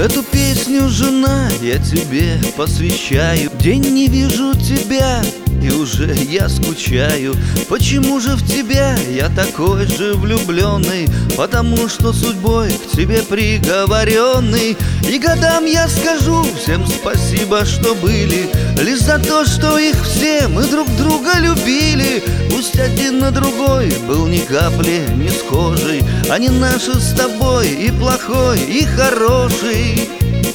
Эту песню, жена, я тебе посвящаю. День не вижу тебя, и уже я скучаю. Почему же в тебя я такой же влюбленный? Потому что судьбой к тебе приговоренный. И годам я скажу всем спасибо, что были, лишь за то, что их все мы друг друга любили. Пусть один на другой был ни капли не схожий, они наши с тобой, и плохой, и хороший.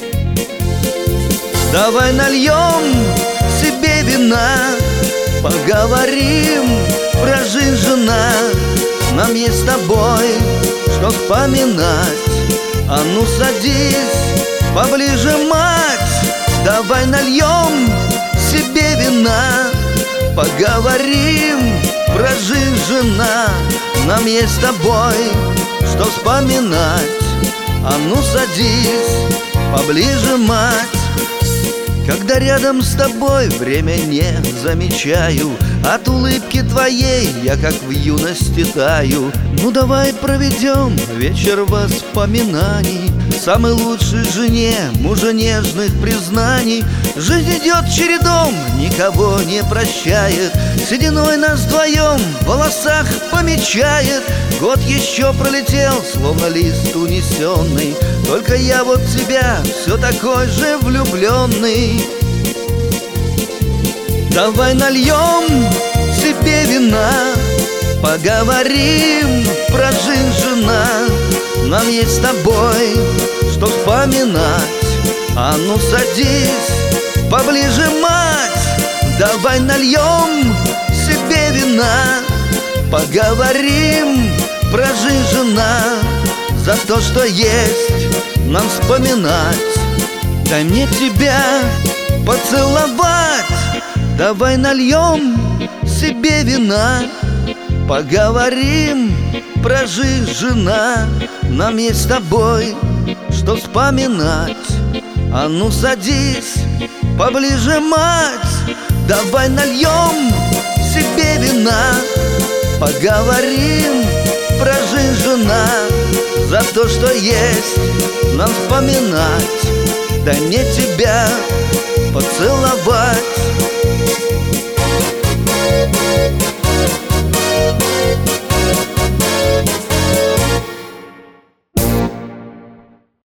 Давай нальем себе вина, поговорим про жизнь, жена. Нам есть с тобой что вспоминать. А ну садись поближе, мать. Давай нальем себе вина, поговорим про жизнь, жена. Нам есть с тобой что вспоминать. А ну садись поближе, мать. Когда рядом с тобой время не замечаю, от улыбки твоей я как в юности таю. Ну давай проведем вечер воспоминаний, самой лучшей жене, мужа нежных признаний. Жизнь идет чередом, никого не прощает, сединой нас вдвоем в волосах помечает. Год еще пролетел, словно лист унесенный, только я вот тебя все такой же влюбленный. Давай нальем себе вина, поговорим про жизнь, жена. Нам есть с тобой что вспоминать. А ну садись поближе, мать. Давай нальем себе вина, поговорим про жизнь, жена. За то, что есть нам вспоминать. Дай мне тебя поцеловать. Давай нальем себе вина, поговорим про жизнь, жена. Нам есть с тобой что вспоминать. А ну садись поближе, мать. Давай нальем себе вина, поговорим про жизнь, жена. За то, что есть нам вспоминать. Дай мне тебя поцеловать.